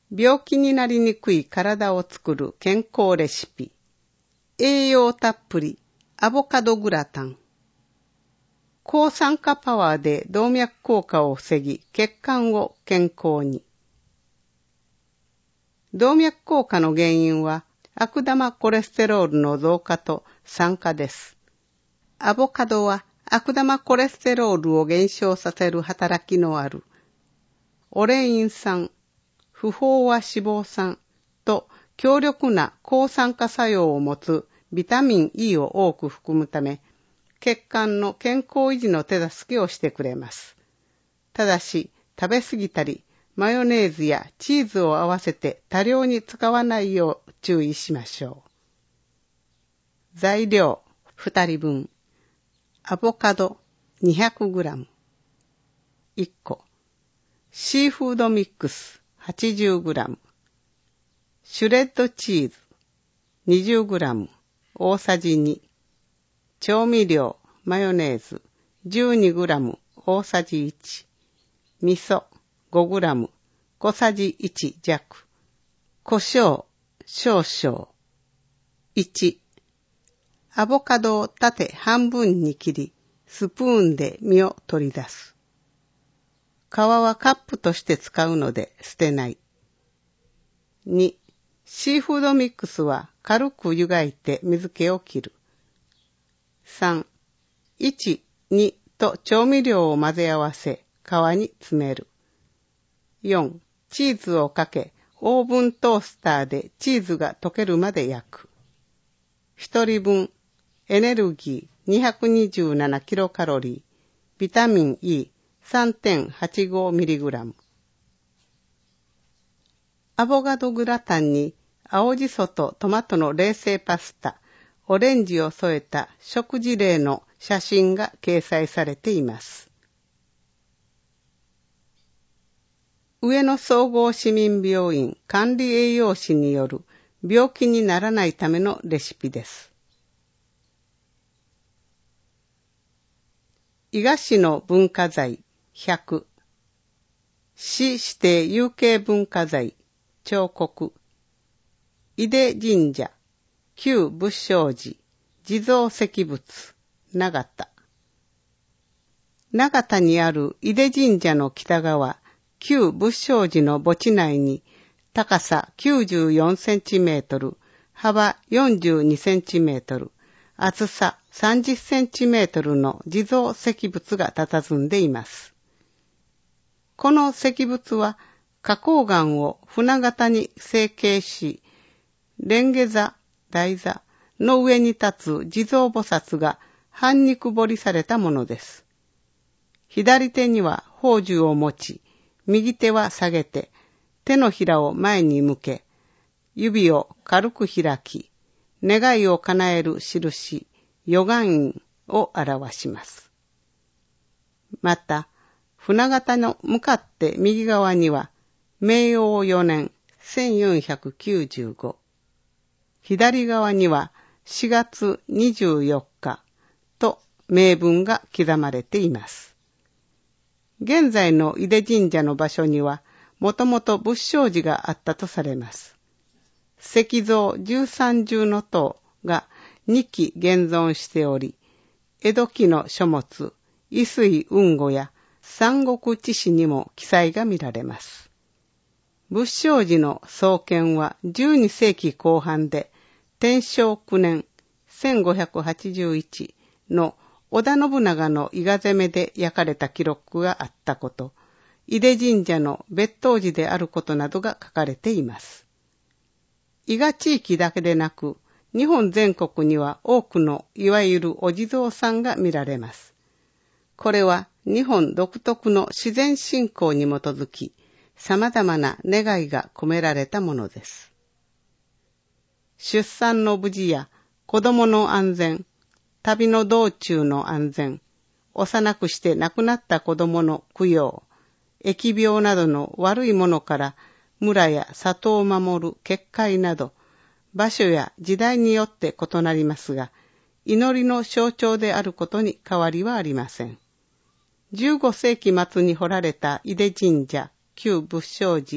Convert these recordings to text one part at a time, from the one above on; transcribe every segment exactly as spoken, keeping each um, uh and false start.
病気になりにくい体を作る健康レシピ。栄養たっぷりアボカドグラタン。抗酸化パワーで動脈硬化を防ぎ、血管を健康に。動脈硬化の原因は悪玉コレステロールの増加と酸化です。アボカドは悪玉コレステロールを減少させる働きのあるオレイン酸、不飽和脂肪酸と強力な抗酸化作用を持つビタミン E を多く含むため、血管の健康維持の手助けをしてくれます。ただし、食べ過ぎたり、マヨネーズやチーズを合わせて多量に使わないよう注意しましょう。材料ふたりぶん。アボカド にひゃくグラム。いっこ。シーフードミックス はちじゅうグラム。シュレッドチーズ にじゅうグラム。大さじに。調味料マヨネーズ じゅうにグラム。大さじいち。味噌ごグラム。小さじいち弱。胡椒少々。いち。アボカドを縦半分に切り、スプーンで実を取り出す。皮はカップとして使うので捨てない。に、シーフードミックスは軽く湯がいて水気を切る。さん、いち、にと調味料を混ぜ合わせ、皮に詰める。よん、チーズをかけ、オーブントースターでチーズが溶けるまで焼く。ひとりぶん、エネルギー にひゃくにじゅうななキロカロリー、ビタミン Eさんてんはちごミリグラム。アボカドグラタンに青じそとトマトの冷製パスタ、オレンジを添えた食事例の写真が掲載されています。上野総合市民病院管理栄養士による病気にならないためのレシピです。伊賀市の文化財ひゃく、市指定有形文化財彫刻、井出神社旧仏性寺地蔵石仏長田。長田にある井出神社の北側旧仏性寺の墓地内に高さきゅうじゅうよんセンチメートル、幅よんじゅうにセンチメートル、厚ささんじゅっセンチメートルの地蔵石仏が佇んでいます。この石仏は花崗岩を船形に成形し、蓮華座、台座の上に立つ地蔵菩薩が半肉彫りされたものです。左手には宝珠を持ち、右手は下げて、手のひらを前に向け、指を軽く開き、願いを叶える印、予願印を表します。また、船形の向かって右側には、明応よねんせんよんひゃくきゅうじゅうご、左側にはしがつにじゅうよっかと銘文が刻まれています。現在の井出神社の場所には、もともと仏性寺があったとされます。石像じゅうさん重の塔がに基現存しており、江戸期の書物、伊水雲語や三国志士にも記載が見られます。仏性寺の創建はじゅうにせいきこう半で、天正くねんせんごひゃくはちじゅういちの織田信長の伊賀攻めで焼かれた記録があったこと、井出神社の別当寺であることなどが書かれています。伊賀地域だけでなく、日本全国には多くのいわゆるお地蔵さんが見られます。これは日本独特の自然信仰に基づき、様々な願いが込められたものです。出産の無事や子供の安全、旅の道中の安全、幼くして亡くなった子供の供養、疫病などの悪いものから村や里を守る結界など、場所や時代によって異なりますが、祈りの象徴であることに変わりはありません。じゅうごせいき末に掘られた井出神社旧仏性寺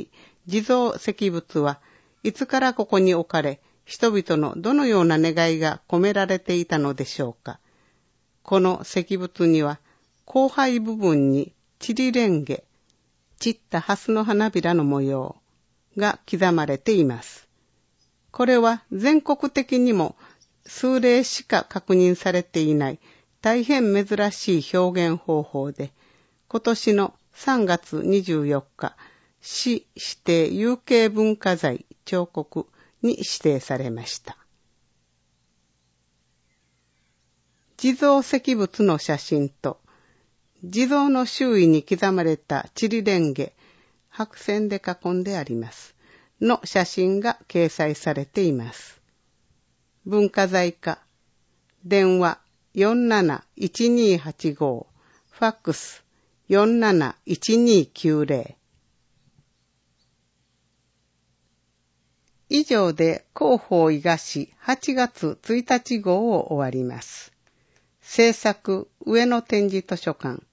地蔵石仏はいつからここに置かれ、人々のどのような願いが込められていたのでしょうか。この石仏には、光背部分にチリレンゲ、散った蓮の花びらの模様が刻まれています。これは全国的にも数例しか確認されていない大変珍しい表現方法で、今年のさんがつにじゅうよっか、市指定有形文化財彫刻に指定されました。地蔵石仏の写真と、地蔵の周囲に刻まれたチリレンゲ、白線で囲んであります。の写真が掲載されています。文化財課、電話 よんなないちにはちご、ファックス よんなないちにきゅうぜろ。以上で広報伊賀市はちがつついたち号を終わります。制作上野展示図書館